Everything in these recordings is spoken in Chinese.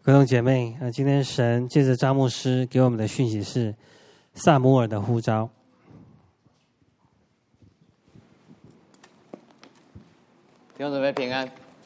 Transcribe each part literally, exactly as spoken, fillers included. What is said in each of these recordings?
各位姐妹，呃，今天神借着张牧师给我们的讯息是撒母耳的呼召。 弟兄姊妹平安。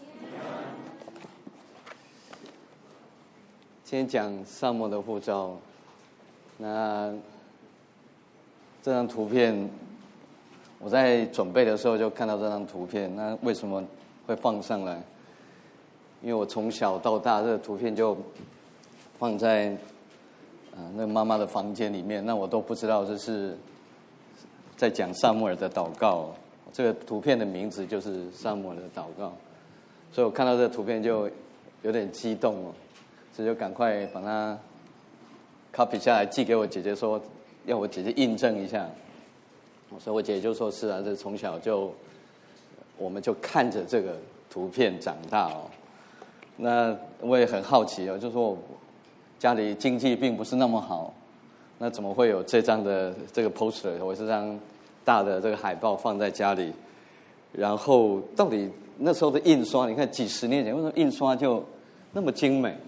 今天讲撒母耳的呼召，那这张图片我在准备的时候就看到这张图片，那为什么会放上来？因为我从小到大，这个图片就放在啊、呃、那妈妈的房间里面，那我都不知道这是在讲撒母耳的祷告。这个图片的名字就是撒母耳的祷告，所以我看到这个图片就有点激动哦，所以就赶快把它 copy 下来寄给我姐姐，说要我姐姐印证一下。所以我姐姐就说是啊，这从小就我们就看着这个图片长大哦。那我也很好奇哦，就说我家里经济并不是那么好，那怎么会有这张的这个 poster， 我这张大的这个海报放在家里？然后到底那时候的印刷，你看几十年前为什么印刷就那么精美？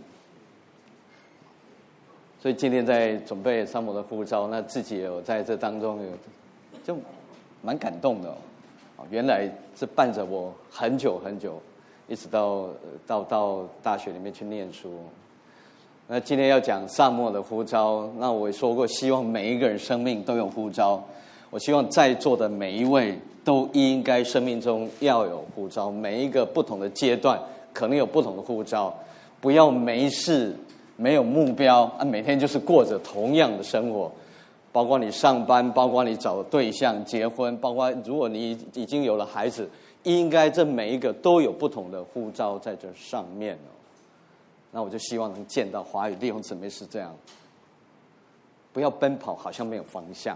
所以今天在准备撒母耳的呼召，那自己也有在这当中有就蛮感动的哦。原来是伴着我很久很久。一直到到到大学里面去念书，那今天要讲撒母耳的呼召。那我也说过，希望每一个人生命都有呼召。我希望在座的每一位都应该生命中要有呼召，每一个不同的阶段可能有不同的呼召。不要没事没有目标啊，每天就是过着同样的生活。包括你上班，包括你找对象结婚，包括如果你已经有了孩子。应该这每一个都有不同的呼召在这上面哦。那我就希望能见到华语弟兄姊妹是这样，不要奔跑好像没有方向。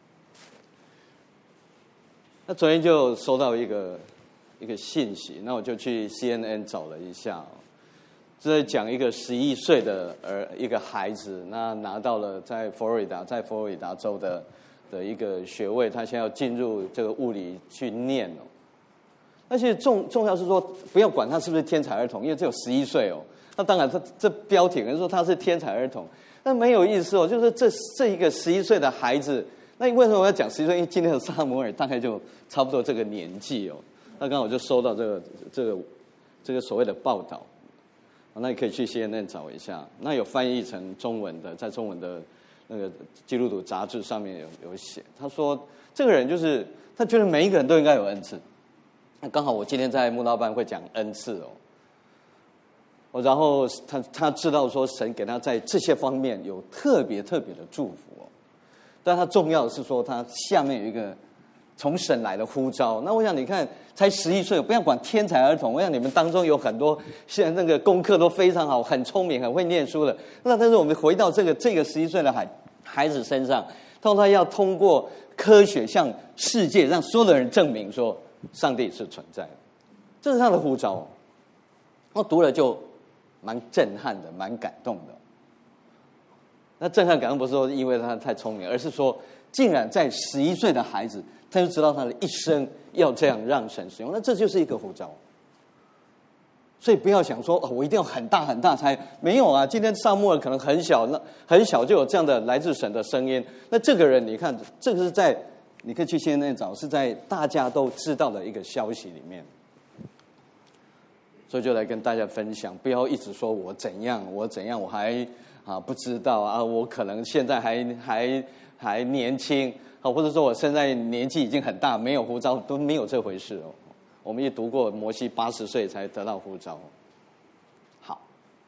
那昨天就收到一个一个信息，那我就去 C N N 找了一下哦，这在讲一个十一岁的儿一个孩子，那拿到了在佛罗里达在佛罗里达州的的一个学位，他现在要进入这个物理去念哦。而且重重要是说，不要管他是不是天才儿童，因为只有十一岁哦。那当然，这这标题可能说他是天才儿童，但没有意思哦。就是这这一个十一岁的孩子，那为什么我要讲十一岁？因为今天的撒母耳大概就差不多这个年纪哦。那刚好我就收到这个这个这个所谓的报道，那你可以去 C N N 找一下。那有翻译成中文的，在中文的那个基督徒杂志上面有有写。他说，这个人就是他觉得每一个人都应该有恩赐。那刚好我今天在慕道班会讲恩赐哦，然后他他知道说神给他在这些方面有特别特别的祝福哦，但他重要的是说他下面有一个从神来的呼召。那我想你看才十一岁，不要管天才儿童，我想你们当中有很多现在那个功课都非常好，很聪明，很会念书的。那但是我们回到这个这个十一岁的孩孩子身上，他他要通过科学向世界让所有的人证明说。上帝是存在的，这是他的呼召。我读了就蛮震撼的，蛮感动的。那震撼感动不是说因为他太聪明，而是说竟然在十一岁的孩子，他就知道他的一生要这样让神使用，那这就是一个呼召。所以不要想说、哦、我一定要很大很大才没有啊。今天撒母耳可能很小，那很小就有这样的来自神的声音。那这个人，你看，这个是在。你可以去 C N N 找，是在大家都知道的一个消息里面，所以就来跟大家分享。不要一直说我怎样，我怎样，我还啊不知道啊，我可能现在还还还年轻啊，或者说我现在年纪已经很大，没有呼召，都没有这回事哦。我们也读过摩西八十岁才得到呼召。好，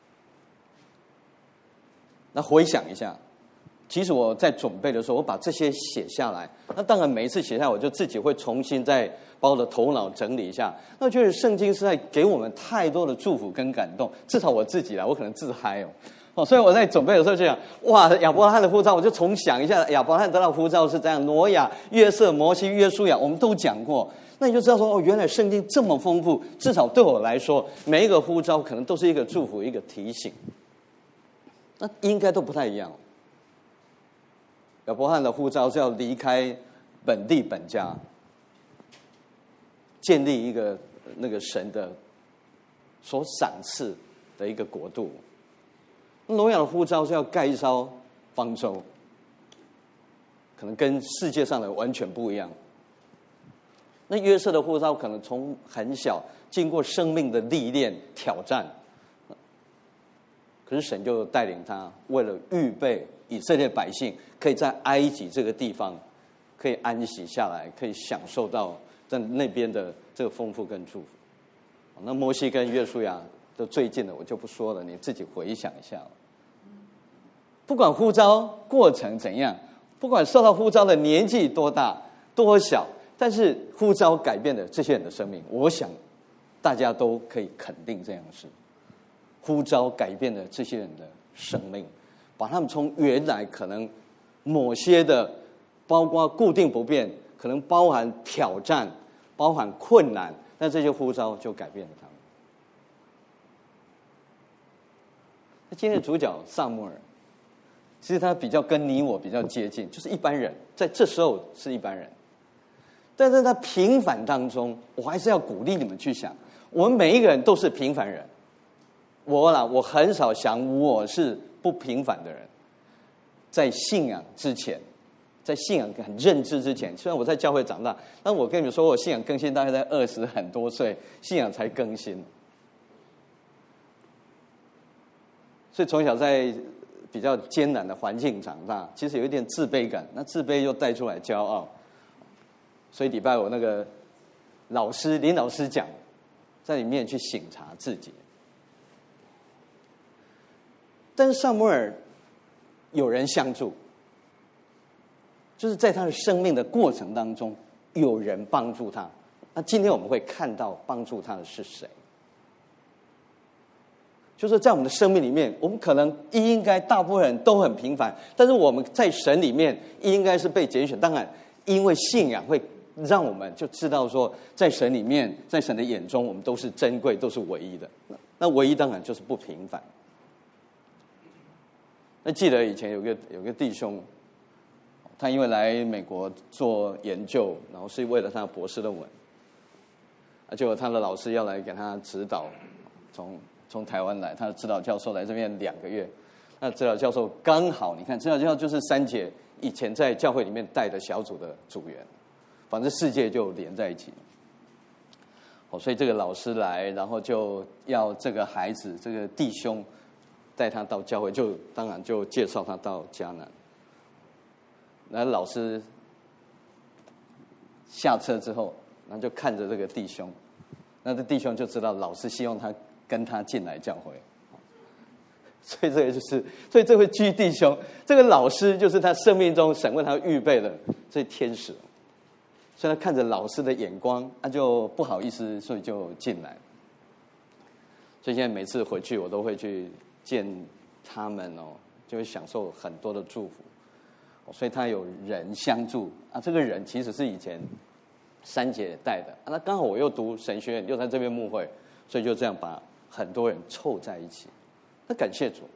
那回想一下。其实我在准备的时候，我把这些写下来。那当然，每一次写下来，我就自己会重新再把我的头脑整理一下。那我觉得圣经是在给我们太多的祝福跟感动，至少我自己啦，我可能自嗨哦。哦，所以我在准备的时候就想，哇，亚伯拉罕的呼召，我就重想一下，亚伯拉罕得到呼召是这样，挪亚、约瑟、摩西、约书亚，我们都讲过。那你就知道说，哦，原来圣经这么丰富，至少对我来说，每一个呼召可能都是一个祝福，一个提醒。那应该都不太一样。亚伯拉罕的呼召是要离开本地本家，建立一个那个神的所赏赐的一个国度。 挪亚的呼召是要盖一艘方舟，可能跟世界上的完全不一样。那约瑟的呼召可能从很小经过生命的历练挑战，可是神就带领他，为了预备以色列百姓可以在埃及这个地方可以安息下来，可以享受到在那边的这个丰富跟祝福。那摩西跟约书亚都最近的我就不说了，你自己回想一下。不管呼召过程怎样，不管受到呼召的年纪多大多小，但是呼召改变了这些人的生命，我想大家都可以肯定这样的事。呼召改变了这些人的生命，把他们从原来可能某些的包括固定不变，可能包含挑战，包含困难，那这些呼召就改变了他们。那今天的主角撒母耳，其实他比较跟你我比较接近，就是一般人，在这时候是一般人。但是在平凡当中，我还是要鼓励你们去想，我们每一个人都是平凡人。我啦，我很少想我是不平凡的人。在信仰之前，在信仰很认知之前，虽然我在教会长大，但我跟你们说，我信仰更新大概在二十很多岁，信仰才更新。所以从小在比较艰难的环境长大，其实有一点自卑感，那自卑又带出来骄傲。所以礼拜我那个老师林老师讲，在里面去省察自己。但是撒母耳有人相助，就是在他的生命的过程当中，有人帮助他。那今天我们会看到帮助他的是谁？就是在我们的生命里面，我们可能应该大部分人都很平凡，但是我们在神里面应该是被拣选。当然，因为信仰会让我们就知道说，在神里面，在神的眼中，我们都是珍贵，都是唯一的。那唯一当然就是不平凡。那记得以前有个有个弟兄，他因为来美国做研究，然后是为了他的博士论文，啊，结果他的老师要来给他指导，从从台湾来，他的指导教授来这边两个月，那指导教授刚好，你看指导教授就是三姐以前在教会里面带的小组的组员，反正世界就连在一起。哦，所以这个老师来，然后就要这个孩子，这个弟兄带他到教会，就当然就介绍他到迦南。那老师下车之后，然后就看着这个弟兄，那这弟兄就知道老师希望他跟他进来教会，所以这个就是，所以这位居弟兄，这个老师就是他生命中神为他预备的这天使，所以他看着老师的眼光，他就不好意思，所以就进来。所以现在每次回去，我都会去见他们哦，就会享受很多的祝福。所以他有人相助啊，这个人其实是以前三姐带的，啊、那刚好我又读神学院，又在这边牧会，所以就这样把很多人凑在一起。那感谢主。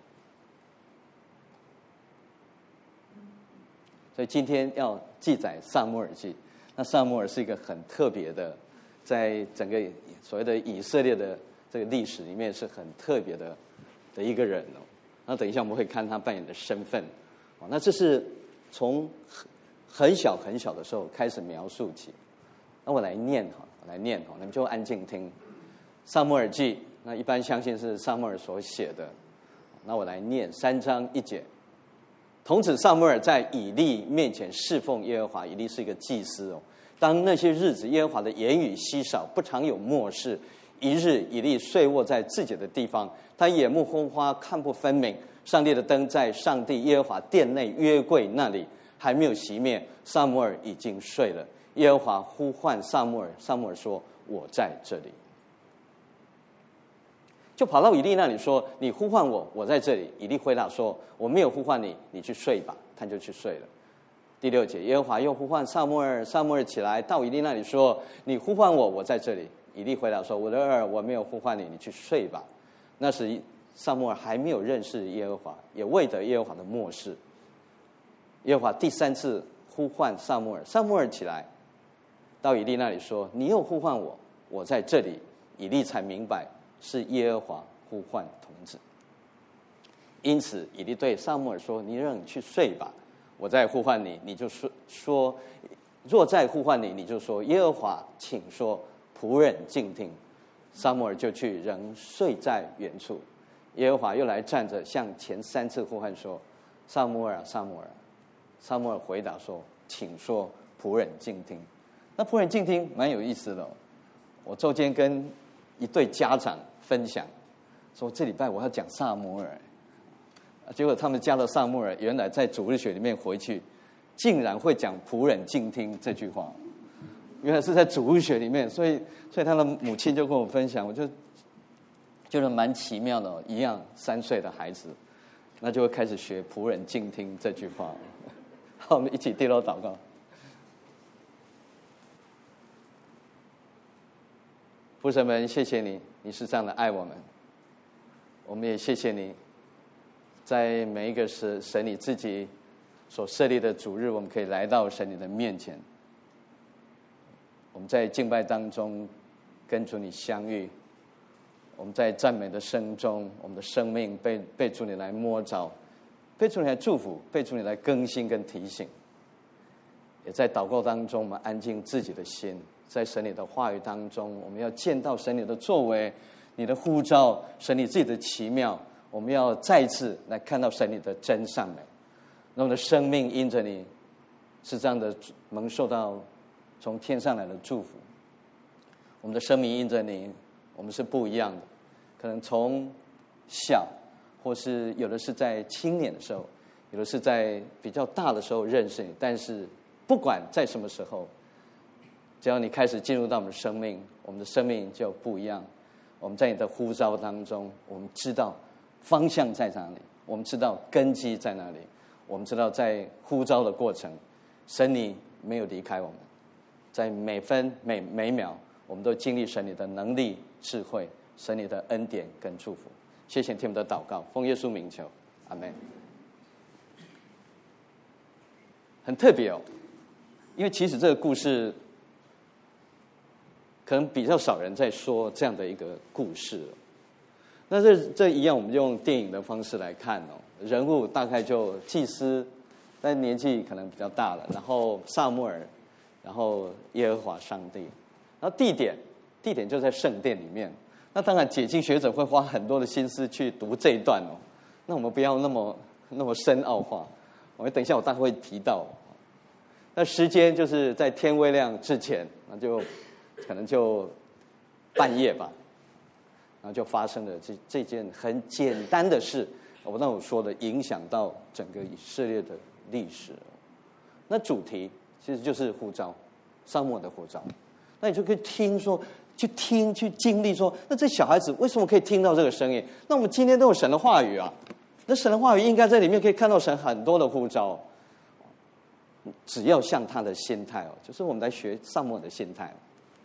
所以今天要记载撒母耳记，那撒母耳是一个很特别的，在整个所谓的以色列的这个历史里面是很特别的的一个人哦。那等一下我们会看他扮演的身份，哦，那这是从很小很小的时候开始描述起。那我来念哈，我来念哈，你们就安静听。撒母耳记，那一般相信是撒母耳所写的。那我来念三章一节。童子撒母耳在以利面前侍奉耶和华，以利是一个祭司哦。当那些日子，耶和华的言语稀少，不常有默示。一日，以利睡卧在自己的地方，他眼目昏花，看不分明。上帝的灯在上帝耶和华殿内约柜那里还没有熄灭，撒母耳已经睡了。耶和华呼唤撒母耳，撒母耳说：“我在这里。”就跑到以利那里说：“你呼唤我，我在这里。”以利回答说：“我没有呼唤你，你去睡吧。”他就去睡了。第六节，耶和华又呼唤撒母耳，撒母耳起来到以利那里说：“你呼唤我，我在这里。”以利回答说：“我的儿，我没有呼唤你，你去睡吧。”那时撒母耳还没有认识耶和华，也未得耶和华的默示。耶和华第三次呼唤撒母耳，撒母耳起来到以利那里说：“你又呼唤我，我在这里。”以利才明白是耶和华呼唤童子。 因此以利对撒母耳说：“你让你去睡吧，我再呼唤你，你就说说；若再呼唤你，你就说耶和华，请说，仆人静听。”撒母耳就去，仍睡在原处。耶和华又来站着，向前三次呼唤说：“撒母耳啊，撒母耳！”撒母耳回答说：“请说，仆人静听。”那仆人静听蛮有意思的哦。我周间跟一对家长分享，说这礼拜我要讲撒母耳，结果他们家的撒母耳原来在主日学里面回去，竟然会讲仆人静听这句话，原来是在主日学里面，所以所以他的母亲就跟我分享，我就觉得蛮奇妙的哦。一样三岁的孩子，那就会开始学仆人静听这句话。好，我们一起低头祷告。父神们，谢谢你，你是这样的爱我们。我们也谢谢你，在每一个神神你自己所设立的主日，我们可以来到神你的面前。我们在敬拜当中跟主你相遇，我们在赞美的声中，我们的生命被被主你来摸着，被主你来祝福，被主你来更新跟提醒。也在祷告当中，我们安静自己的心，在神你的话语当中，我们要见到神你的作为，你的呼召，神你自己的奇妙，我们要再一次来看到神你的真善美。那我们的生命因着你是这样的蒙受到从天上来的祝福，我们的生命因着你，我们是不一样的。可能从小，或是有的是在青年的时候，有的是在比较大的时候认识你，但是不管在什么时候，只要你开始进入到我们的生命，我们的生命就不一样。我们在你的呼召当中，我们知道方向在哪里，我们知道根基在哪里，我们知道在呼召的过程，神你没有离开我们，在每分每每秒，我们都经历神你的能力、智慧，神你的恩典跟祝福。谢谢听我们的祷告，奉耶稣名求，阿们。很特别哦，因为其实这个故事可能比较少人在说这样的一个故事。那这这一样，我们用电影的方式来看哦，人物大概就祭司，但年纪可能比较大了，然后撒母耳，然后耶和华上帝，然后地点地点就在圣殿里面。那当然解经学者会花很多的心思去读这一段哦，那我们不要那么那么深奥化，我们等一下我大概会提到。那时间就是在天未亮之前，那就可能就半夜吧，然后就发生了这这件很简单的事。我那我说的影响到整个以色列的历史。那主题其实就是呼召，撒母耳的呼召。那你就可以听说，去听去经历说，那这小孩子为什么可以听到这个声音？那我们今天都有神的话语啊，那神的话语应该在里面可以看到神很多的呼召。只要像他的心态哦，就是我们来学撒母耳的心态。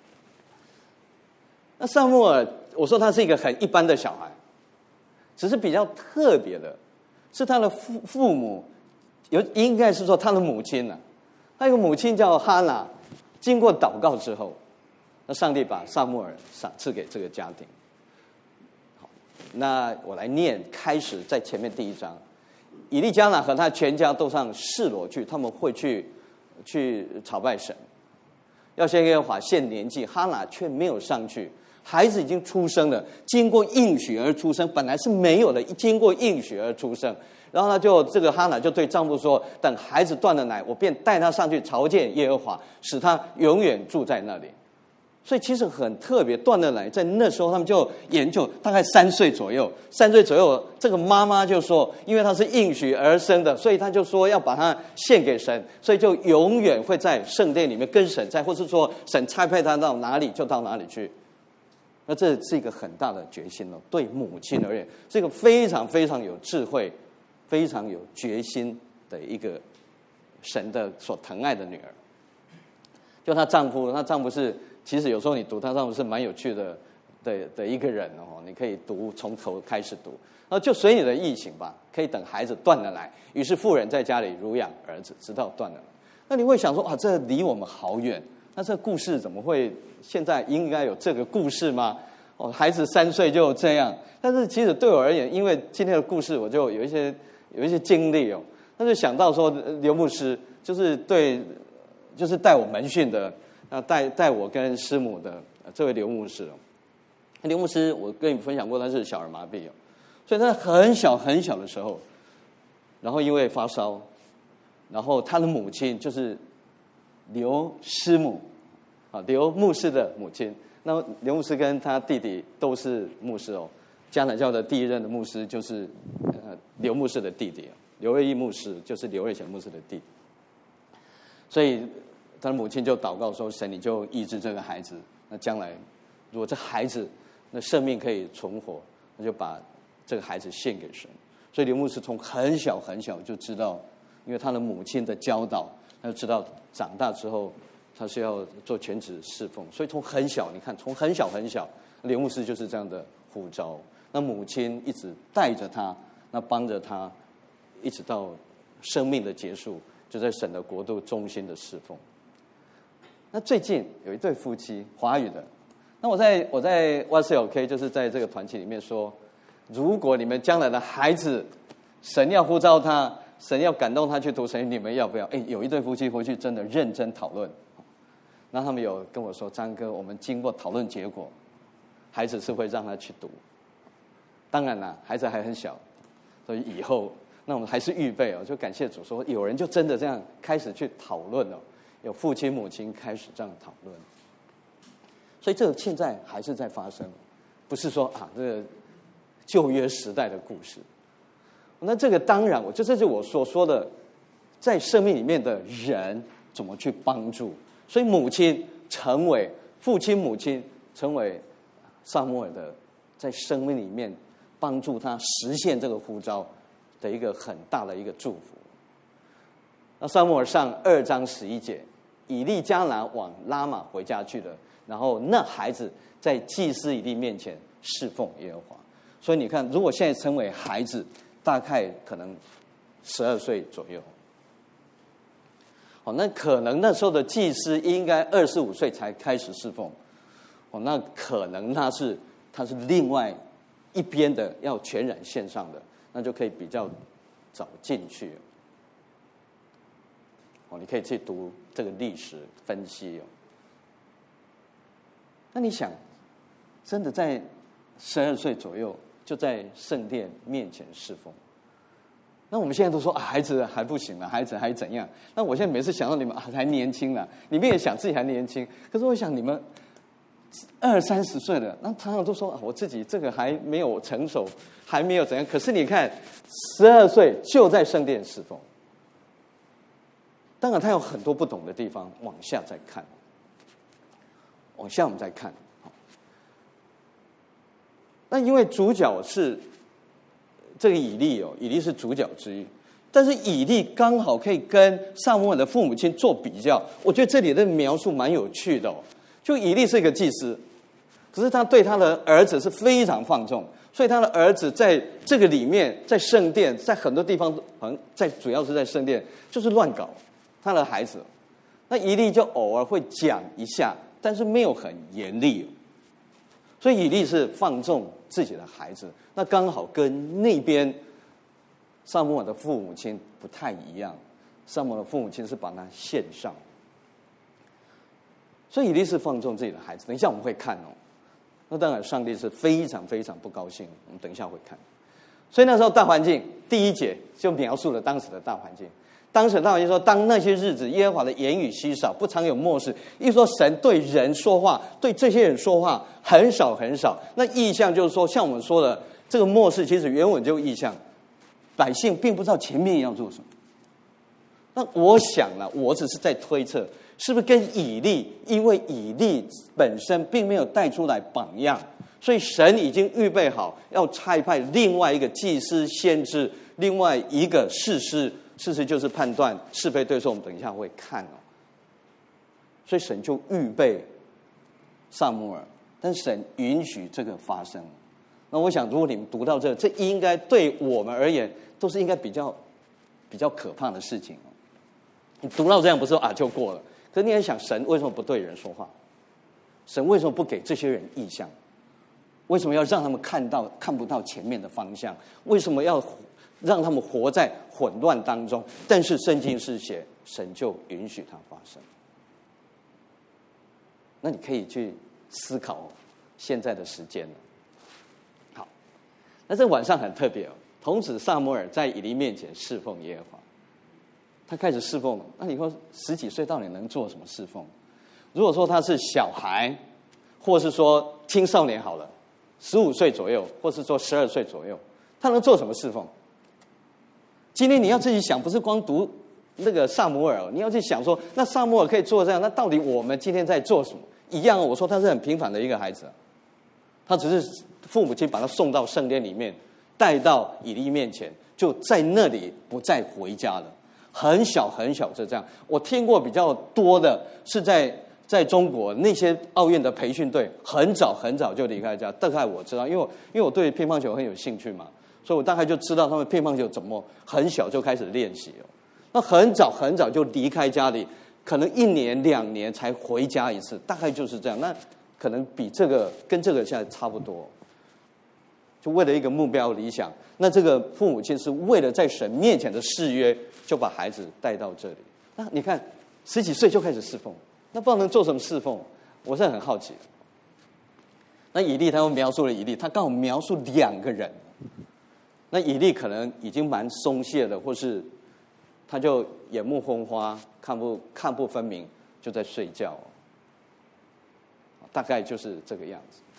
那撒母耳，我说他是一个很一般的小孩，只是比较特别的是他的父父母有应该是说他的母亲呢、啊，他有个母亲叫哈拿，经过祷告之后，那上帝把撒母耳赏赐给这个家庭。好，那我来念，开始在前面第一章。以利加拿和他全家都上示罗去，他们会去去朝拜神，要向耶和华献年祭。哈拿却没有上去，孩子已经出生了，经过应许而出生，本来是没有的，经过应许而出生。然后呢，就这个哈拿就对丈夫说：“等孩子断了奶，我便带他上去朝见耶和华，使他永远住在那里。”所以其实很特别，断了奶，在那时候他们就研究，大概三岁左右，三岁左右，这个妈妈就说，因为她是应许而生的，所以她就说要把她献给神，所以就永远会在圣殿里面跟神在，或是说神差派她到哪里就到哪里去。那这是一个很大的决心哦，对母亲而言，是一个非常非常有智慧、非常有决心的一个神的所疼爱的女儿。就她丈夫，她丈夫是。其实有时候你读她丈夫是蛮有趣的的的一个人哦，你可以读从头开始读，然后就随你的意行吧，可以等孩子断了奶。于是妇人在家里乳养儿子，直到断了奶。那你会想说，啊，这离我们好远，那这个故事怎么会现在应该有这个故事吗？ 哦，孩子三岁就这样。但是其实对我而言，因为今天的故事，我就有一些有一些经历哦，那就想到说，刘牧师就是对，就是带我门训的，啊，带带我跟师母的这位刘牧师哦。刘牧师，我跟你分享过，他是小儿麻痹哦，所以他很小很小的时候，然后因为发烧，然后他的母亲就是刘师母，啊，刘牧师的母亲。那刘牧师跟他弟弟都是牧师哦，迦南教的第一任的牧师就是呃刘牧师的弟弟，刘瑞义牧师就是刘瑞显牧师的弟弟。所以他的母亲就祷告说：“神，你就医治这个孩子，那将来如果这孩子那生命可以存活，那就把这个孩子献给神。”所以刘牧师从很小很小就知道，因为他的母亲的教导，他就知道长大之后他是要做全职侍奉。所以从很小，你看从很小很小，刘牧师就是这样的呼召。那母亲一直带着他，那帮着他，一直到生命的结束，就在神的国度中心的侍奉。那最近有一对夫妻，华语的。那我在我在 Y C L K 就是在这个团体里面说，如果你们将来的孩子，神要呼召他，神要感动他去读神，你们要不要？哎，有一对夫妻回去真的认真讨论，那他们有跟我说，张哥，我们经过讨论结果，孩子是会让他去读。当然啦，孩子还很小，所以以后那我们还是预备哦，就感谢主说，有人就真的这样开始去讨论哦，有父亲母亲开始这样讨论。所以这个现在还是在发生，不是说啊，这个旧约时代的故事。那这个当然，我就这就是我所说的，在生命里面的人怎么去帮助。所以母亲成为父亲，母亲成为撒母耳的，在生命里面帮助他实现这个呼召的一个很大的一个祝福。那撒母耳上二章十一节，以利迦南往拉玛回家去了。然后那孩子在祭司以利面前侍奉耶和华。所以你看，如果现在称为孩子，大概可能十二岁左右。哦，那可能那时候的祭司应该二十五岁才开始侍奉。哦，那可能他是他是另外一边的要全然线上的，那就可以比较早进去。哦，你可以去读这个历史分析哦。那你想，真的在十二岁左右就在圣殿面前侍奉？那我们现在都说啊，孩子还不行了，孩子还怎样？那我现在每次想到你们啊，还年轻了，你们也想自己还年轻，可是我想你们二三十岁了，那常常都说啊，我自己这个还没有成熟，还没有怎样。可是你看，十二岁就在圣殿侍奉。当然，他有很多不懂的地方，往下再看。往下我们再看，那因为主角是这个以利哦，以利是主角之一，但是以利刚好可以跟撒母耳的父母亲做比较，我觉得这里的描述蛮有趣的哦。就以利是一个祭司，可是他对他的儿子是非常放纵，所以他的儿子在这个里面，在圣殿，在很多地方，好像在主要是在圣殿，就是乱搞他的孩子。那以利就偶尔会讲一下。但是没有很严厉，所以以利是放纵自己的孩子，那刚好跟那边撒母耳的父母亲不太一样。撒母耳的父母亲是把他献上，所以以利是放纵自己的孩子。等一下我们会看哦。那当然，上帝是非常非常不高兴。我们等一下会看。所以那时候大环境第一节就描述了当时的大环境。当时大环境说，当那些日子，耶和华的言语稀少，不常有默示。一说神对人说话，对这些人说话很少很少。那意象就是说，像我们说的这个默示，其实原文就意象，百姓并不知道前面要做什么。那我想了，我只是在推测，是不是跟以利，因为以利本身并没有带出来榜样，所以神已经预备好要差派另外一个祭司、先知，另外一个士师。事实就是判断是非对错，我们等一下会看哦。所以神就预备撒母耳，但神允许这个发生。那我想，如果你们读到这，这应该对我们而言都是应该比较比较可怕的事情哦。你读到这样，不是说啊就过了，可是你也想，神为什么不对人说话？神为什么不给这些人意象？ 为什么要让他们看到看不到前面的方向？为什么要让他们活在混乱当中？但是圣经是写，神就允许它发生。那你可以去思考现在的时间了。好，那这晚上很特别哦。童子撒母耳在以利面前侍奉耶和华，他开始侍奉了。那你说十几岁到底能做什么侍奉？如果说他是小孩，或是说青少年好了，十五岁左右，或是说十二岁左右，他能做什么侍奉？今天你要自己想，不是光读那个撒母耳，你要去想说，那撒母耳可以做这样，那到底我们今天在做什么？一样，我说他是很平凡的一个孩子，他只是父母亲把他送到圣殿里面，带到以利面前，就在那里不再回家了。很小很小就这样。我听过比较多的是在在中国那些奥运的培训队，很早很早就离开家。大概我知道，因为我因为我对乒乓球很有兴趣嘛，所以我大概就知道他们乒乓球怎么很小就开始练习哦。那很早很早就离开家里，可能一年两年才回家一次，大概就是这样。那可能比这个跟这个现在差不多。就为了一个目标理想，那这个父母亲是为了在神面前的誓约，就把孩子带到这里。那你看，十几岁就开始侍奉，那不知道能做什么侍奉？我是很好奇。那以利他又描述了以利，他刚好描述两个人。那以利可能已经蛮松懈的，或是他就眼目昏花，看不看不分明，就在睡觉。大概就是这个样子。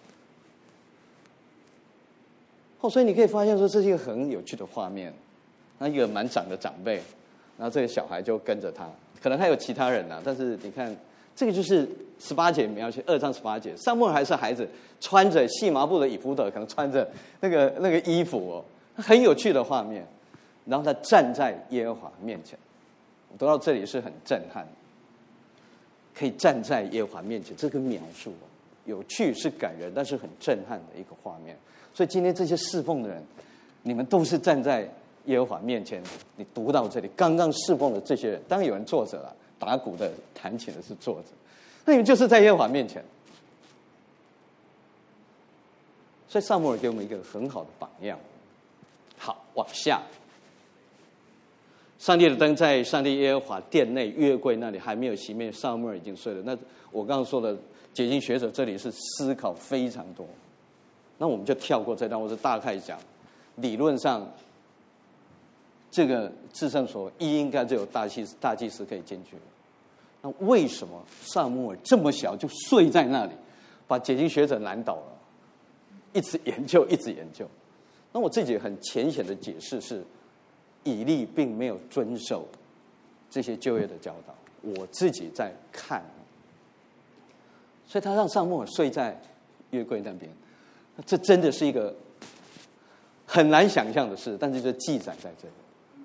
哦，所以你可以发现说，这是一个很有趣的画面。那一个蛮长的长辈，然后这个小孩就跟着他，可能还有其他人啊，但是你看，这个就是十八节描写，二章十八节，撒母耳还是孩子，穿着细麻布的以弗得，可能穿着那个那个衣服哦，很有趣的画面。然后他站在耶和华面前，我读到这里是很震撼，可以站在耶和华面前，这个描述哦，有趣是感人，但是很震撼的一个画面。所以今天这些侍奉的人，你们都是站在耶和华面前。你读到这里，刚刚侍奉的这些人，当然有人坐着了，打鼓的、弹琴的是坐着，那你们就是在耶和华面前。所以撒母耳给我们一个很好的榜样。好，往下，上帝的灯在上帝耶和华殿内约柜那里还没有熄灭，撒母耳已经睡了。那我刚刚说的解经学者这里是思考非常多。那我们就跳过这段，我是大概讲，理论上，这个至圣所一应该就有大祭司大祭司可以进去。那为什么撒母耳这么小就睡在那里，把解经学者难倒了？一直研究，一直研究。那我自己很浅显的解释是，以利并没有遵守这些旧约的教导。我自己在看，所以他让撒母耳睡在约柜那边。这真的是一个很难想象的事，但是就记载在这里。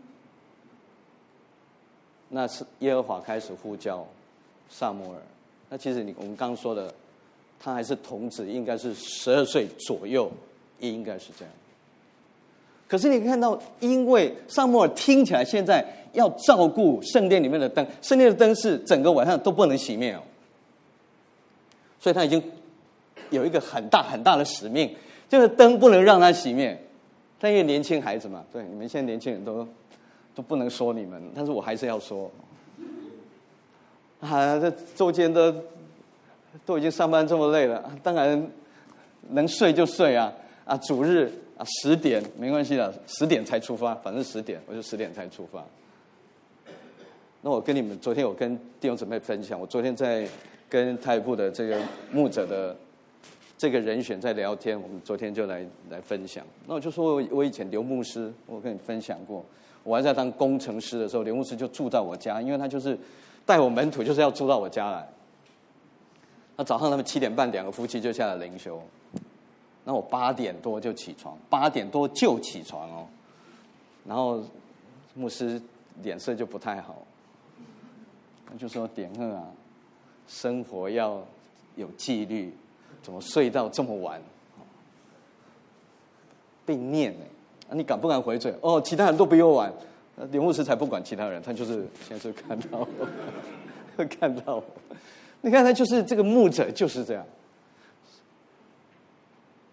那是耶和华开始呼叫撒母耳。那其实你我们刚刚说的，他还是童子，应该是十二岁左右，应该是这样。可是你看到，因为撒母耳听起来现在要照顾圣殿里面的灯，圣殿的灯是整个晚上都不能熄灭哦，所以他已经有一个很大很大的使命，就是灯不能让它熄灭。但因为年轻孩子嘛，对你们现在年轻人都都不能说你们，但是我还是要说。啊，这周间都都已经上班这么累了，当然能睡就睡啊啊！主日啊十点没关系的，十点才出发，反正十点我就十点才出发。那我跟你们昨天我跟弟兄姊妹分享，我昨天在跟台部的这个牧者的这个人选在聊天，我们昨天就来来分享。那我就说我我以前刘牧师，我跟你分享过，我还在当工程师的时候，刘牧师就住在我家，因为他就是带我门徒，就是要住到我家来。那早上他们七点半两个夫妻就下来灵修，那我八点多就起床，八点多就起床哦。然后牧师脸色就不太好，就说点贺啊，生活要有纪律。怎么睡到这么晚？被念呢、欸啊？你敢不敢回嘴？哦，其他人都比我晚。刘牧师才不管其他人，他就是现在是看到我，看到我。你看他就是这个牧者就是这样。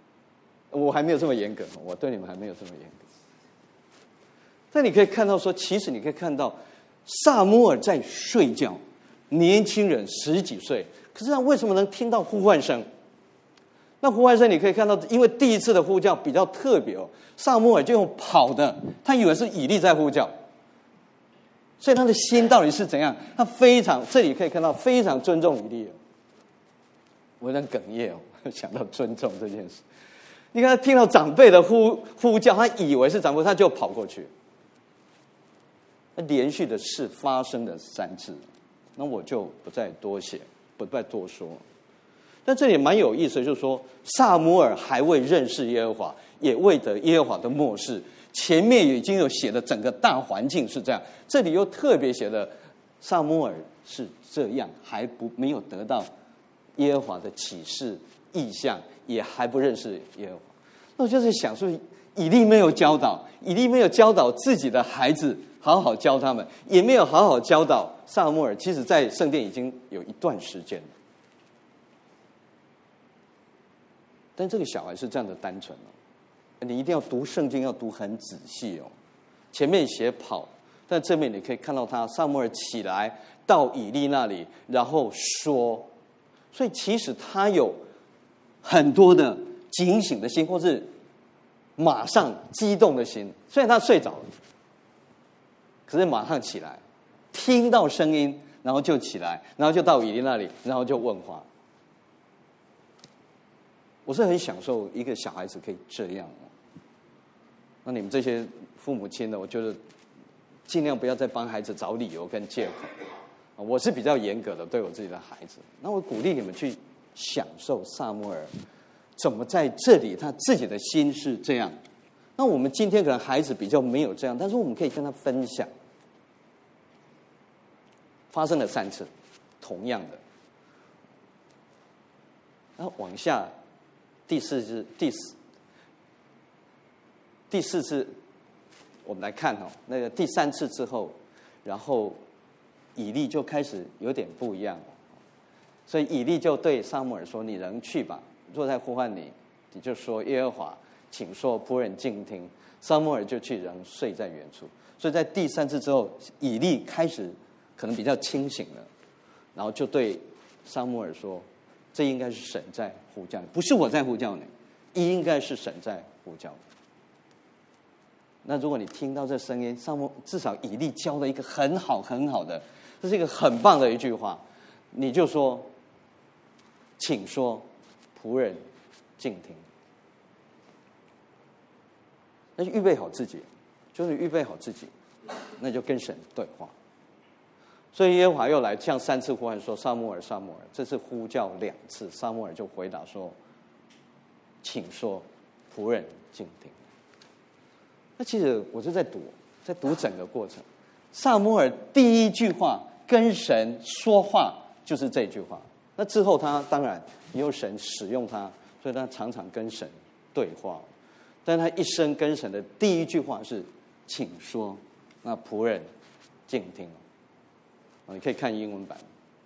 我还没有这么严格，我对你们还没有这么严格。但你可以看到说，其实你可以看到撒母耳在睡觉，年轻人十几岁，可是他为什么能听到呼唤声？那呼唤声你可以看到，因为第一次的呼叫比较特别哦，撒母耳就用跑的，他以为是以利在呼叫，所以他的心到底是怎样？他非常，这里可以看到非常尊重以利哦。我有点哽咽哦，想到尊重这件事。你看他听到长辈的呼呼叫，他以为是长辈，他就跑过去。那连续的事发生了三次，那我就不再多写，不再多说。但这里蛮有意思的，就是说撒母耳还未认识耶和华，也未得耶和华的默示。前面已经有写的整个大环境是这样，这里又特别写的撒母耳是这样，还不没有得到耶和华的启示意象，也还不认识耶和华。那我就在想说，以利没有教导，以利没有教导自己的孩子，好好教他们，也没有好好教导撒母耳。其实，在圣殿已经有一段时间了，但这个小孩是这样的单纯哦。你一定要读圣经，要读很仔细哦。前面写跑，但正面你可以看到他撒母耳起来到以利那里，然后说，所以其实他有很多的警醒的心，或是马上激动的心。虽然他睡着了，可是马上起来，听到声音，然后就起来，然后就到以利那里，然后就问话。我是很享受一个小孩子可以这样哦。那你们这些父母亲呢，我觉得尽量不要再帮孩子找理由跟借口。我是比较严格的对我自己的孩子，那我鼓励你们去享受撒母耳怎么在这里他自己的心是这样。那我们今天可能孩子比较没有这样，但是我们可以跟他分享。发生了三次，同样的。然后往下，第四次，第四。第四次，我们来看哦，那个第三次之后，然后以利就开始有点不一样，所以以利就对撒母耳说：“你仍去吧，若再呼唤你，你就说耶和华，请说，仆人静听。”撒母耳就去，仍睡在原处。所以在第三次之后，以利开始可能比较清醒了，然后就对撒母耳说：“这应该是神在呼叫你，不是我在呼叫你，应该是神在呼叫你。”那如果你听到这声音，撒母至少以利教了一个很好很好的，这是一个很棒的一句话，你就说：“请说，仆人静听。”那就预备好自己，就是预备好自己，那就跟神对话。所以耶和华又来向三次呼唤说：“撒母耳，撒母耳！”这次呼叫两次，撒母耳就回答说：“请说，仆人静听。”那其实我就在读，在读整个过程。撒母耳第一句话跟神说话就是这句话。那之后他当然也有神使用他，所以他常常跟神对话。但他一生跟神的第一句话是“请说”，那仆人静听。你可以看英文版。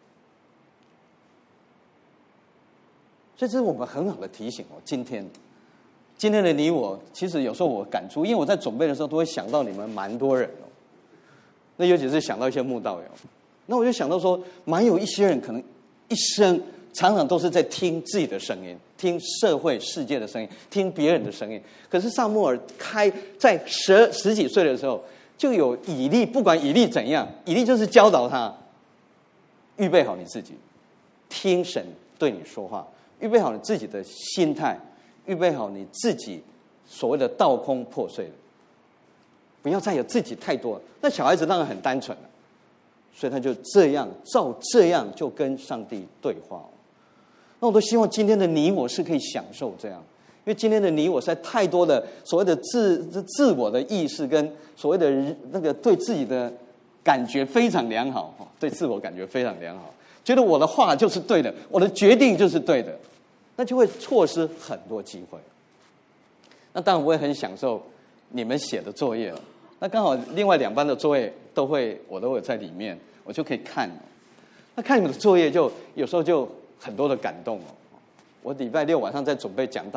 所以这是我们很好的提醒哦。今天。今天的你我，其实有时候我感触，因为我在准备的时候都会想到你们蛮多人哦。那尤其是想到一些慕道友，那我就想到说，蛮有一些人可能一生常常都是在听自己的声音，听社会世界的声音，听别人的声音。可是撒母耳开在十十几岁的时候，就有以利，不管以利怎样，以利就是教导他，预备好你自己，听神对你说话，预备好你自己的心态。预备好你自己所谓的倒空破碎的，不要再有自己太多。那小孩子当然很单纯了，所以他就这样照这样就跟上帝对话。那我都希望今天的你我是可以享受这样，因为今天的你我实在太多的所谓的自自我的意识跟所谓的那个对自己的感觉非常良好，对自我感觉非常良好，觉得我的话就是对的，我的决定就是对的。那就会错失很多机会。那当然我也很享受你们写的作业了。那刚好另外两班的作业都会我都有在里面，我就可以看。那看你们的作业就有时候就很多的感动哦。我礼拜六晚上在准备讲道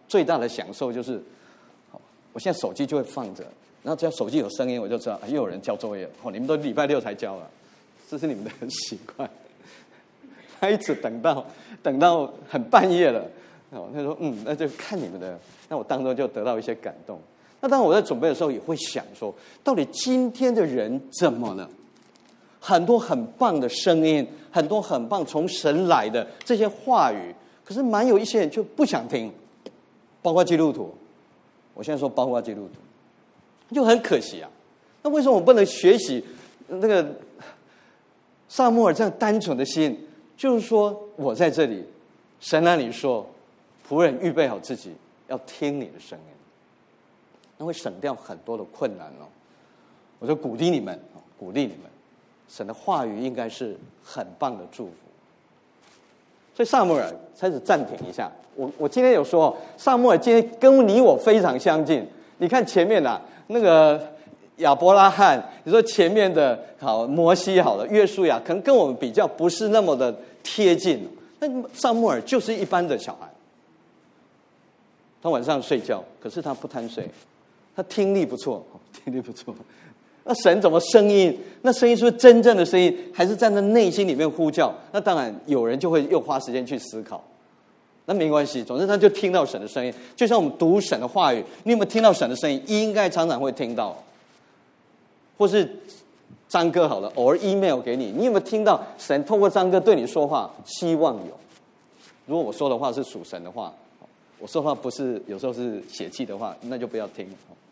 最大的享受就是，我现在手机就会放着，然后只要手机有声音，我就知道、啊、又有人交作业哦，你们都礼拜六才交了，这是你们的习惯。他一直等到等到很半夜了，哦，他说嗯，那就看你们的。那我当中就得到一些感动。那当然我在准备的时候也会想说，到底今天的人怎么了？很多很棒的声音，很多很棒从神来的这些话语，可是蛮有一些人就不想听，包括基督徒。我现在说包括基督徒，就很可惜啊。那为什么我不能学习那个撒母耳这样单纯的心？就是说我在这里，神那里说，仆人预备好自己，要听你的声音。那会省掉很多的困难哦。我就鼓励你们，鼓励你们，神的话语应该是很棒的祝福。所以撒母耳开始暂停一下。我我今天有说，撒母耳今天跟你我非常相近。你看前面啊，那个亚伯拉罕，你说前面的好摩西好了，约书亚可能跟我们比较不是那么的贴近。那撒母耳就是一般的小孩，他晚上睡觉，可是他不贪睡。他听力不错，听力不错。那神怎么声音？那声音是不是真正的声音，还是在那内心里面呼叫？那当然，有人就会又花时间去思考。那没关系，总之他就听到神的声音。就像我们读神的话语，你有没有听到神的声音？应该常常会听到。或是张哥好了，偶尔 email 给你，你有没有听到神透过张哥对你说话？希望有。如果我说的话是属神的话，我说话不是有时候是血气的话，那就不要听。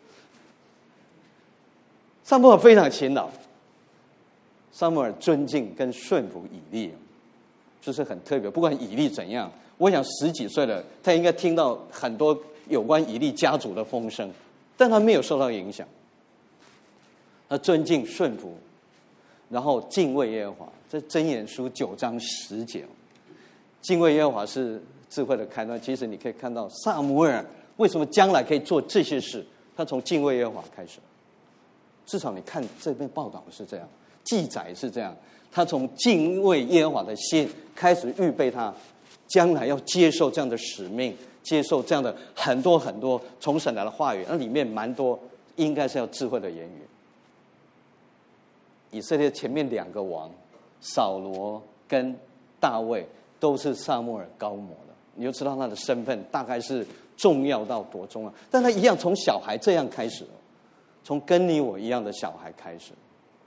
撒母耳非常勤劳，撒母耳尊敬跟顺服以利，就是很特别。不管以利怎样，我想十几岁了，他应该听到很多有关以利家族的风声，但他没有受到影响。他尊敬顺服，然后敬畏耶和华。这箴言书九章十节，敬畏耶和华是智慧的开端。其实你可以看到撒母耳为什么将来可以做这些事，他从敬畏耶和华开始。至少你看这篇报道是这样，记载是这样，他从敬畏耶和华的心开始预备他将来要接受这样的使命，接受这样的很多很多从神来的话语，那里面蛮多应该是要智慧的言语。以色列前面两个王扫罗跟大卫都是撒母耳高摩的，你就知道他的身份大概是重要到多重要。但他一样从小孩这样开始，从跟你我一样的小孩开始，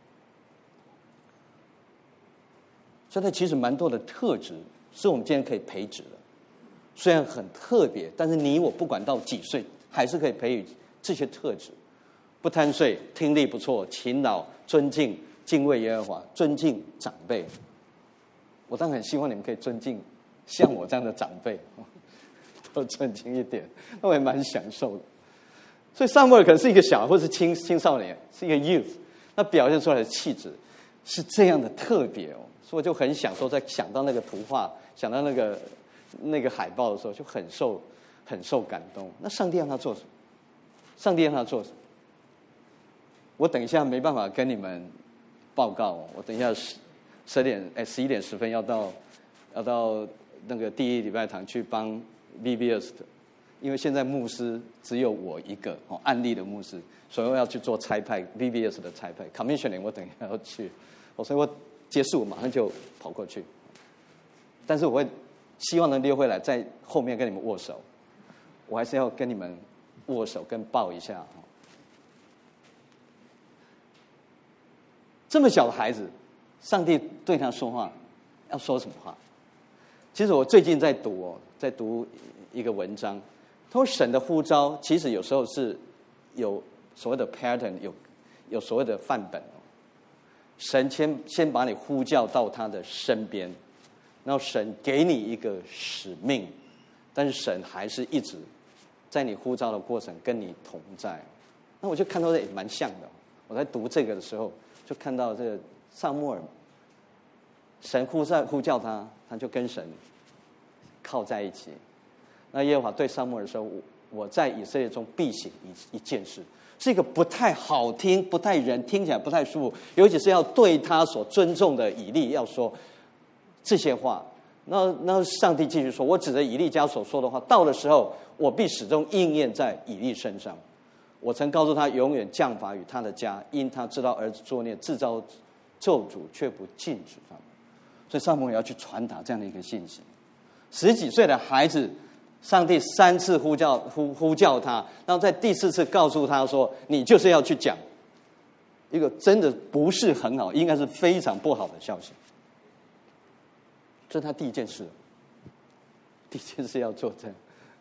所以他其实蛮多的特质是我们今天可以培植的。虽然很特别，但是你我不管到几岁，还是可以培育这些特质：不贪睡，听力不错，勤劳，尊敬。敬畏耶和华，尊敬长辈。我当然很希望你们可以尊敬像我这样的长辈，多尊敬一点，那我也蛮享受的。所以撒母耳可能是一个小孩，或是青青少年，是一个 youth， 那表现出来的气质是这样的特别哦，所以我就很享受，在想到那个图画，想到那个那个海报的时候，就很受很受感动。那上帝让他做什么？上帝让他做什么？我等一下没办法跟你们报告，我等一下十十点哎十一点十分要到要到那个第一礼拜堂去帮 V B S 的，因为现在牧师只有我一个哦，案例的牧师，所以我要去做差派 V B S 的差派 commissioning， 我等一下要去，所以我结束马上就跑过去，但是我会希望能溜回来，在后面跟你们握手，我还是要跟你们握手跟抱一下。这么小的孩子，上帝对他说话，要说什么话？其实我最近在读哦，在读一个文章，他说神的呼召其实有时候是有所谓的 pattern， 有有所谓的范本哦。神先先把你呼叫到他的身边，然后神给你一个使命，但是神还是一直在你呼召的过程跟你同在。那我就看到这也蛮像的。我在读这个的时候，就看到这个撒母耳，神呼召呼叫他，他就跟神靠在一起。那耶和华对撒母耳说：“我我在以色列中必行一一件事。”是一个不太好听、不太人听起来不太舒服，尤其是要对他所尊重的以利要说这些话。 那那上帝继续说：“我指着以利家所说的话，到的时候，我必始终应验在以利身上。我曾告诉他，永远降罚与他的家，因他知道儿子作孽，自招咒诅，却不禁止他们。”所以撒母耳要去传达这样的一个信息。十几岁的孩子，上帝三次呼叫呼呼叫他，然后在第四次告诉他说：“你就是要去讲一个真的不是很好，应该是非常不好的消息。”这是他第一件事，第一件事要做这样。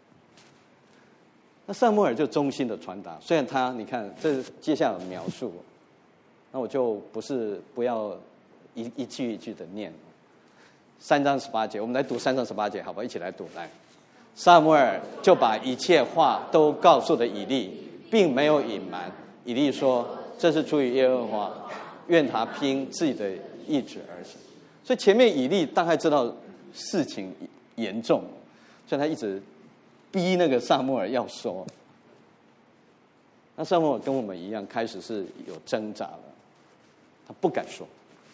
那撒母耳就忠心的传达，虽然他你看这接下来的描述，那我就不是不要一一句一句的念。三章十八节，我们来读三章十八节，好吧，一起来读。来，撒母耳就把一切话都告诉了以利，并没有隐瞒。以利说：“这是出于耶和华，愿他凭自己的意志而行。”所以前面以利大概知道事情严重，所以他一直逼那个撒母耳要说。那撒母耳跟我们一样，开始是有挣扎了，他不敢说。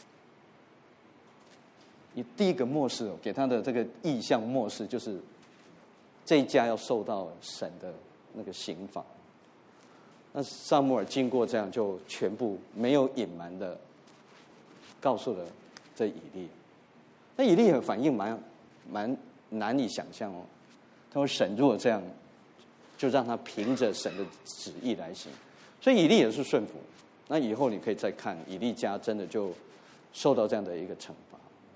你第一个默示给他的这个意象默示，就是这一家要受到神的那个刑罚。那撒母耳经过这样，就全部没有隐瞒的告诉了这以利。那以利的反应蛮蛮难以想象哦。他说：“神如果这样，就让他凭着神的旨意来行。”所以以利也是顺服。那以后你可以再看，以利家真的就受到这样的一个惩罚。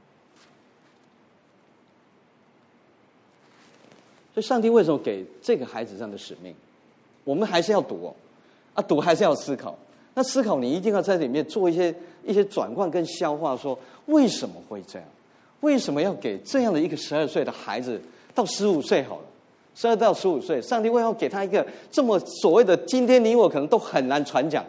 所以上帝为什么给这个孩子这样的使命？我们还是要读哦，啊，读还是要思考。那思考你一定要在里面做一些一些转换跟消化，说为什么会这样？为什么要给这样的一个十二岁的孩子到十五岁好了，十二到十五岁，上帝为什么要给他一个这么所谓的今天你我可能都很难传讲？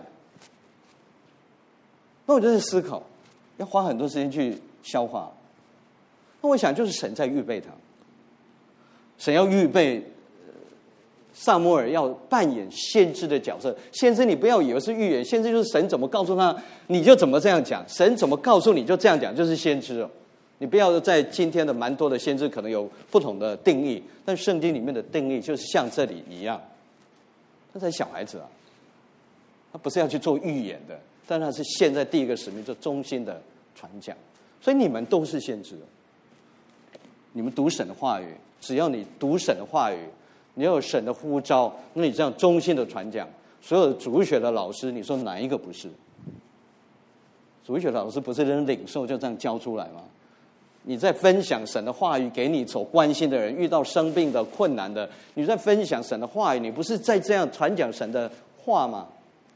那我就在思考，要花很多时间去消化。那我想就是神在预备他。神要预备撒母耳要扮演先知的角色。先知你不要以为是预言，先知就是神怎么告诉他你就怎么这样讲，神怎么告诉你就这样讲，就是先知哦。你不要在今天的蛮多的先知可能有不同的定义，但圣经里面的定义就是像这里一样。他才小孩子啊，他不是要去做预言的，但他是现在第一个使命，就忠心的传讲。所以你们都是先知，你们读神的话语，只要你读神的话语，你要有神的呼召，那你这样忠心的传讲，所有的主日学的老师，你说哪一个不是？主日学的老师不是人领受就这样教出来吗？你在分享神的话语给你所关心的人，遇到生病的、困难的，你在分享神的话语，你不是在这样传讲神的话吗？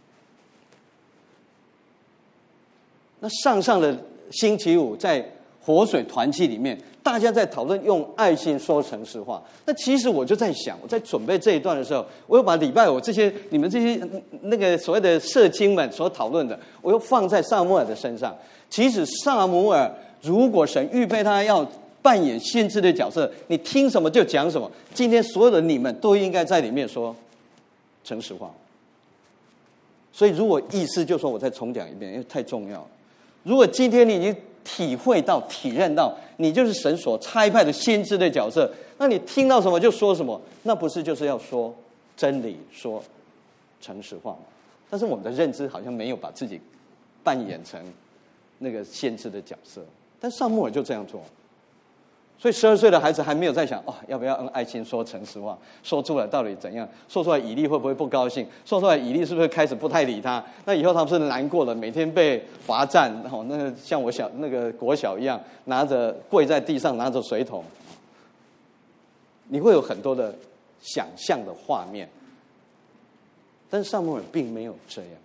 那上上的星期五在活水团契里面，大家在讨论用爱心说诚实话。那其实我就在想，我在准备这一段的时候，我又把礼拜我这些你们这些那个所谓的社青们所讨论的，我又放在撒母耳的身上。其实撒母耳，如果神预备他要扮演先知的角色，你听什么就讲什么。今天所有的你们都应该在里面说诚实话。所以如果意思就说，我再重讲一遍，因为太重要了。如果今天你已经体会到、体认到，你就是神所差派的先知的角色，那你听到什么就说什么，那不是就是要说真理、说诚实话吗？但是我们的认知好像没有把自己扮演成那个先知的角色，但撒母耳就这样做。所以十二岁的孩子还没有在想哦，要不要用爱心说诚实话，说出来到底怎样？说出来以利会不会不高兴？说出来以利是不是开始不太理他？那以后他们是难过了，每天被罚站，哦，那个像我小那个国小一样，拿着跪在地上拿着水桶，你会有很多的想象的画面。但是撒母耳并没有这样。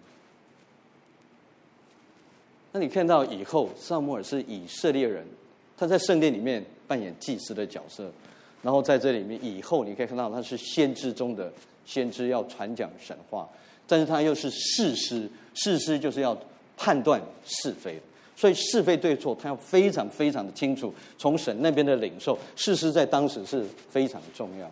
那你看到以后，撒母耳是以色列人，他在圣殿里面扮演祭司的角色，然后在这里面以后你可以看到他是先知中的先知，要传讲神话，但是他又是士师，士师就是要判断是非，所以是非对错他要非常非常的清楚，从神那边的领受，士师在当时是非常重要。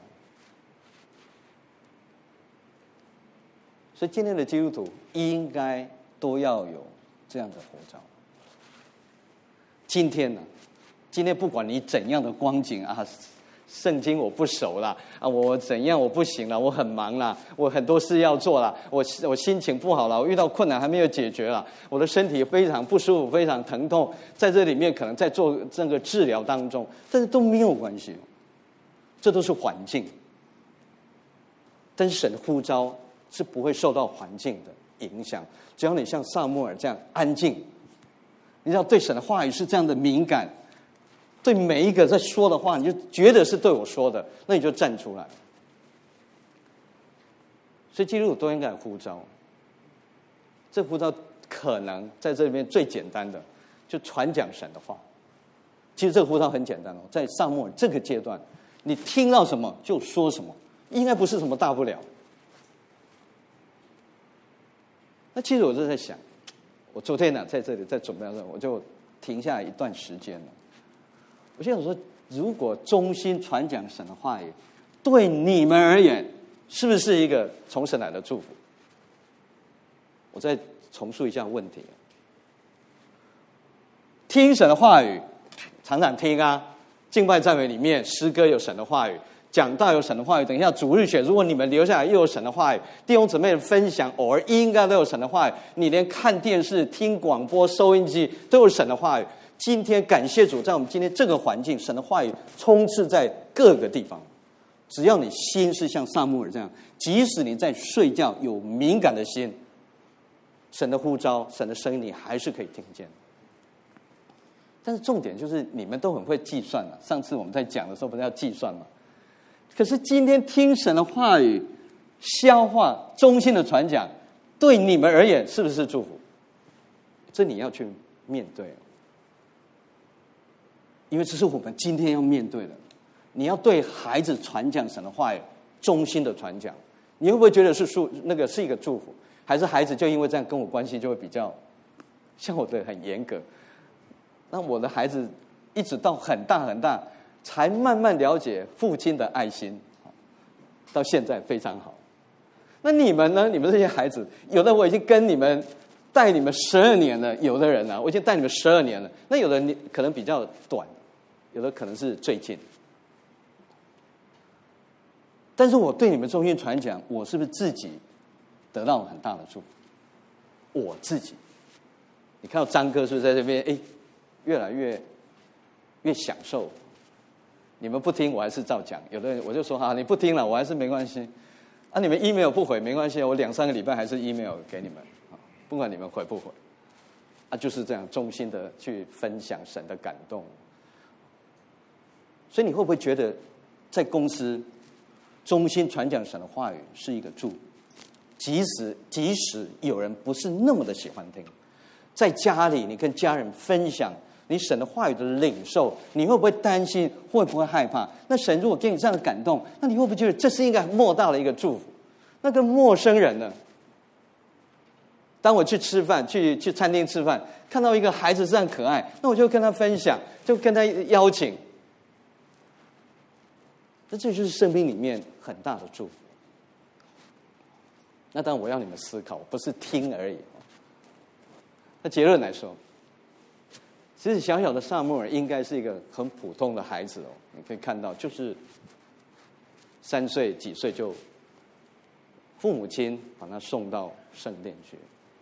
所以今天的基督徒应该都要有这样的活召。今天呢， 今天不管你怎样的光景啊，圣经我不熟啦，啊，我怎样我不行了，我很忙啦，我很多事要做啦，我我心情不好了，我遇到困难还没有解决了，我的身体非常不舒服，非常疼痛，在这里面可能在做这个治疗当中，但是都没有关系，这都是环境。但是神的呼召是不会受到环境的影响，只要你像撒母耳这样安静，你知道对神的话语是这样的敏感，对每一个在说的话，你就觉得是对我说的，那你就站出来。所以基督徒都应该有呼召，这呼召可能在这里面最简单的，就传讲神的话。其实这个呼召很简单哦，在撒母耳这个阶段，你听到什么就说什么，应该不是什么大不了。那其实我就在想，我昨天呢在这里在准备的时候，我就停下来一段时间了。我现在说，如果忠心传讲神的话语，对你们而言，是不是一个从神来的祝福？我再重述一下问题：听神的话语，常常听啊，敬拜赞美里面诗歌有神的话语，讲道有神的话语。等一下主日学，如果你们留下来又有神的话语，弟兄姊妹的分享偶尔应该都有神的话语。你连看电视、听广播、收音机都有神的话语。今天感谢主，在我们今天这个环境，神的话语充斥在各个地方。只要你心是像撒母耳这样，即使你在睡觉有敏感的心，神的呼召、神的声音，你还是可以听见。但是重点就是你们都很会计算了。上次我们在讲的时候，不是要计算吗？可是今天听神的话语，消化忠心的传讲，对你们而言是不是祝福？这你要去面对。因为这是我们今天要面对的，你要对孩子传讲神的话语，忠心的传讲，你会不会觉得是祝那个是一个祝福？还是孩子就因为这样跟我关系就会比较像我的很严格？那我的孩子一直到很大很大，才慢慢了解父亲的爱心，到现在非常好。那你们呢？你们这些孩子，有的我已经跟你们带你们十二年了，有的人呢、啊，我已经带你们十二年了。那有的人可能比较短。有的可能是最近，但是我对你们忠心传讲，我是不是自己得到很大的祝福？我自己，你看到张哥是不是在这边？哎，越来越越享受。你们不听，我还是照讲。有的人我就说哈，你不听了，我还是没关系。啊，你们 email 不回没关系，我两三个礼拜还是 email 给你们，不管你们回不回。啊，就是这样忠心的去分享神的感动。所以你会不会觉得，在公司忠心传讲神的话语是一个祝福？即使即使有人不是那么的喜欢听，在家里你跟家人分享你神的话语的领受，你会不会担心？会不会害怕？那神如果给你这样的感动，那你会不会觉得这是一个莫大的一个祝福？那跟陌生人呢？当我去吃饭，去去餐厅吃饭，看到一个孩子这样可爱，那我就跟他分享，就跟他邀请。那这就是生命里面很大的祝福。那当然我要你们思考，不是听而已。那结论来说，其实小小的撒母耳应该是一个很普通的孩子哦。你可以看到，就是三岁几岁就父母亲把他送到圣殿去。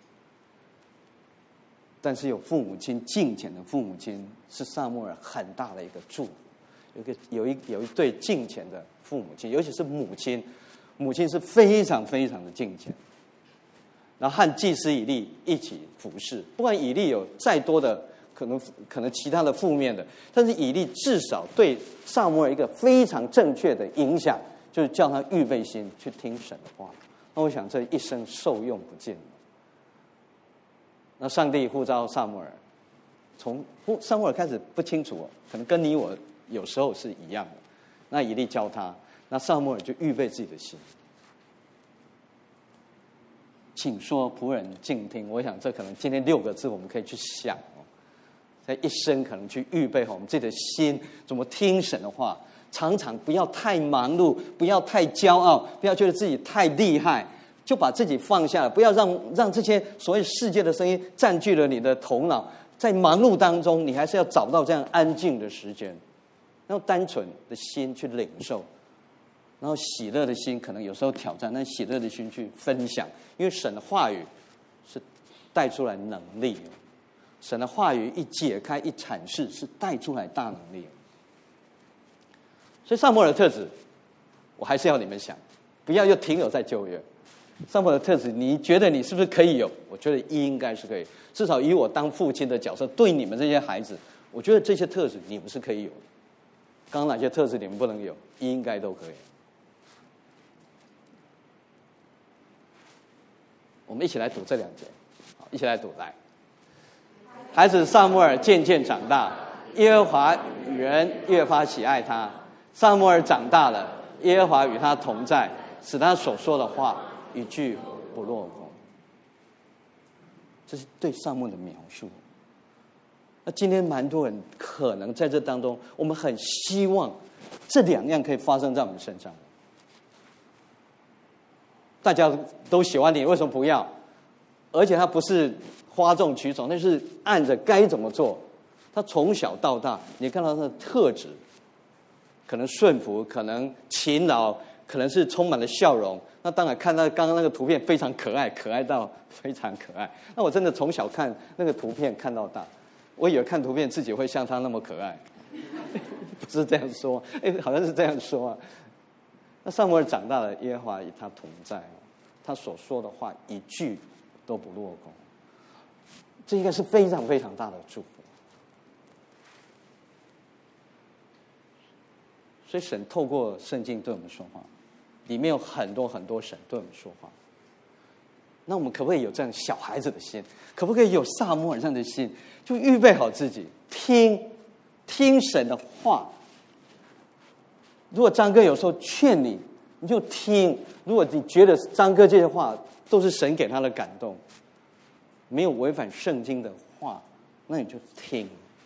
但是有父母亲敬虔的父母亲，是撒母耳很大的一个祝福。有一个有一有一对敬虔的父母亲，尤其是母亲，母亲是非常非常的敬虔，然后和祭司以利一起服侍。不管以利有再多的可能可能其他的负面的，但是以利至少对撒母耳一个非常正确的影响，就是叫他预备心去听神的话。那我想这一生受用不尽。那上帝呼召撒母耳，从撒母耳开始不清楚，可能跟你我有时候是一样的。那以利教他，那撒母耳就预备自己的心。请说，仆人静听。我想这可能今天六个字我们可以去想哦，在一生可能去预备好我们自己的心，怎么听神的话。常常不要太忙碌，不要太骄傲，不要觉得自己太厉害，就把自己放下来，不要让让这些所谓世界的声音占据了你的头脑， 在忙碌当中，你还是要找到这样安静的时间，然后单纯的心去领受，然后喜乐的心可能有时候挑战，但喜乐的心去分享，因为神的话语是带出来能力，神的话语一解开一阐释是带出来大能力。所以撒母耳的特质，我还是要你们想，不要又停留在旧约。撒母耳的特质，你觉得你是不是可以有？我觉得应该是可以，至少以我当父亲的角色，对你们这些孩子，我觉得这些特质你们是可以有的。刚刚哪些特质你们不能有？应该都可以。我们一起来读这两节，好，一起来读。来，孩子撒母耳渐渐长大，耶和华与人越发喜爱他。撒母耳长大了，耶和华与他同在，使他所说的话一句不落空。这是对撒母耳的描述。那今天蛮多人可能在这当中，我们很希望这两样可以发生在我们身上。大家都喜欢你，为什么不要？而且他不是哗众取宠，那是按着该怎么做。他从小到大，你看到他的特质，可能顺服，可能勤劳，可能是充满了笑容。那当然看到刚刚那个图片非常可爱，可爱到非常可爱。那我真的从小看那个图片看到大，我以为看图片自己会像他那么可爱，不是这样说，哎，好像是这样说啊。那撒母耳长大了，耶和华与他同在，他所说的话一句都不落空，这应该是非常非常大的祝福。所以神透过圣经对我们说话，里面有很多很多神对我们说话。那我们可不可以有这样小孩子的心？可不可以有撒母耳这样的心？就预备好自己，听听神的话。如果张哥有时候劝你，你就听；如果你觉得张哥这些话都是神给他的感动，没有违反圣经的话，那你就听。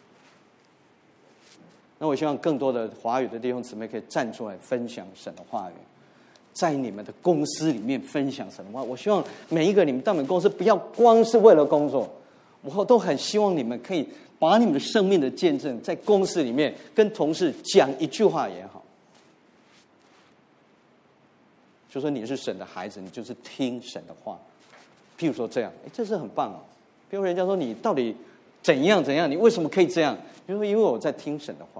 那我希望更多的华语的弟兄姊妹可以站出来分享神的话语，在你们的公司里面分享神的话。我希望每一个你们到你们公司不要光是为了工作，我都很希望你们可以把你们的生命的见证在公司里面跟同事讲一句话也好，就说你是神的孩子，你就是听神的话。譬如说这样，哎，这是很棒啊。比如人家说你到底怎样怎样，你为什么可以这样？就说因为我在听神的话。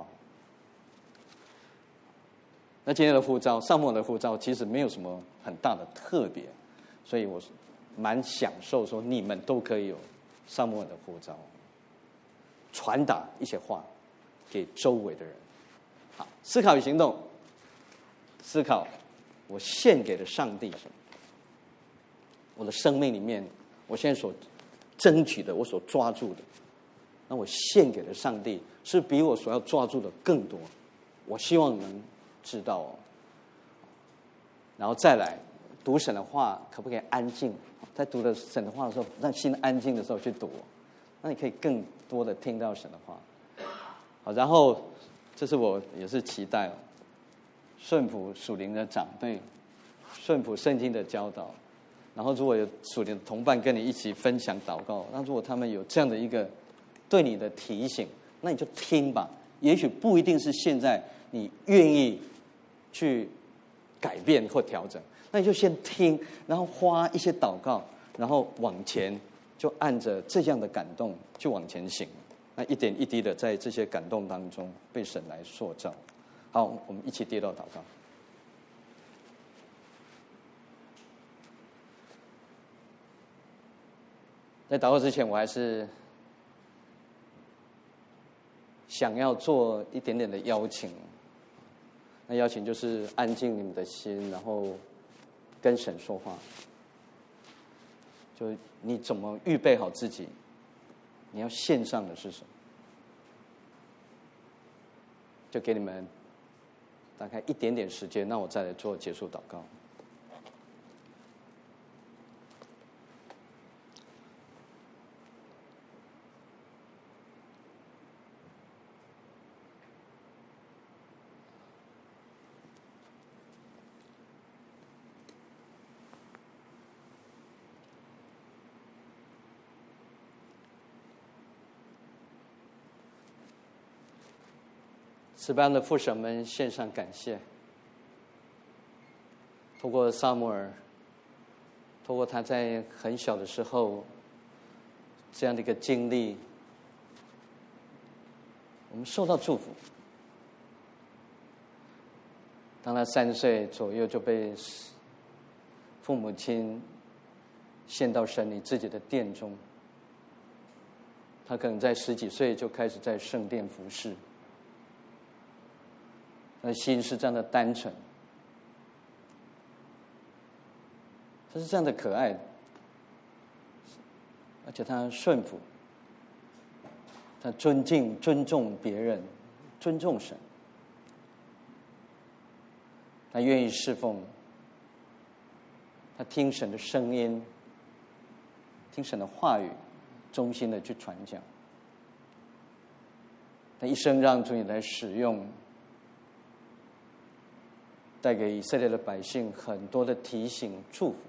那今天的呼召，撒母耳的呼召其实没有什么很大的特别，所以我蛮享受说你们都可以有撒母耳的呼召，传达一些话给周围的人。好，思考与行动。思考我献给了上帝什么？我的生命里面，我现在所争取的，我所抓住的，那我献给了上帝，是比我所要抓住的更多。我希望能知道哦。然后再来读神的话，可不可以安静？在读的神的话的时候，让心安静的时候去读，那你可以更多的听到神的话。好，然后这是我也是期待哦，顺服属灵的长辈，顺服圣经的教导。然后如果有属灵的同伴跟你一起分享祷告，那如果他们有这样的一个对你的提醒，那你就听吧。也许不一定是现在你愿意去改变或调整，那你就先听，然后花一些祷告，然后往前就按着这样的感动就往前行。那一点一滴的在这些感动当中被神来塑造。好，我们一起跌到祷告。在祷告之前，我还是想要做一点点的邀请。那邀请就是安静你们的心，然后跟神说话。就你怎么预备好自己？你要献上的是什么？就给你们大概一点点时间，那我再来做结束祷告。 慈悲的父神们献上感谢。透过撒母耳，透过他在很小的时候这样的一个经历，我们受到祝福。当他三岁左右就被父母亲献到神你自己的殿中，他可能在十几岁就开始在圣殿服侍，他的心是这样的单纯，他是这样的可爱的，而且他顺服，他尊敬尊重别人，尊重神，他愿意侍奉，他听神的声音，听神的话语，忠心的去传讲。他一生让主你来使用，带给以色列的百姓很多的提醒祝福，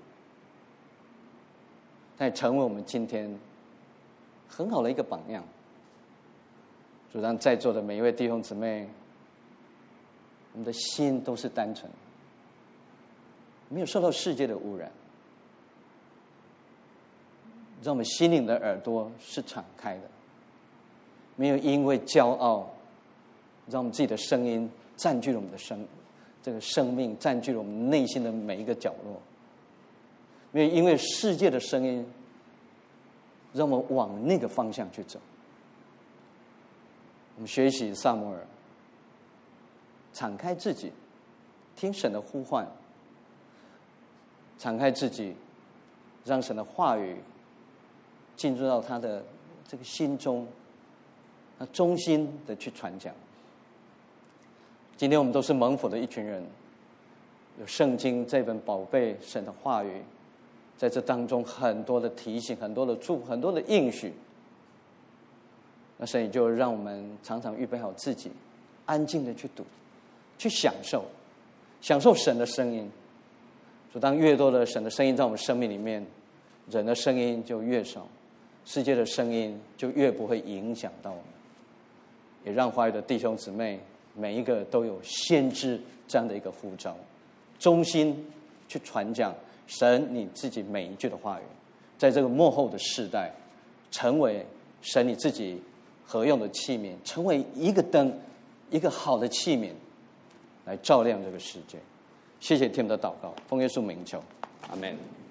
他也成为我们今天很好的一个榜样。主让在座的每一位弟兄姊妹，我们的心都是单纯的，没有受到世界的污染，让我们心灵的耳朵是敞开的，没有因为骄傲，让我们自己的声音占据了我们的生这个生命，占据了我们内心的每一个角落，没有因为世界的声音让我们往那个方向去走。我们学习撒母耳，敞开自己，听神的呼唤，敞开自己，让神的话语进入到他的这个心中，他忠心的去传讲。今天我们都是蒙福的一群人，有圣经这本宝贝神的话语，在这当中很多的提醒，很多的祝福，很多的应许。那神也就让我们常常预备好自己，安静的去读，去享受，享受神的声音。所以当越多的神的声音在我们生命里面，人的声音就越少，世界的声音就越不会影响到我们。也让华语的弟兄姊妹每一个都有先知这样的一个呼召，忠心去传讲神你自己每一句的话语，在这个末后的世代，成为神你自己合用的器皿，成为一个灯，一个好的器皿，来照亮这个世界。谢谢听我们的祷告，奉耶稣名求，阿们。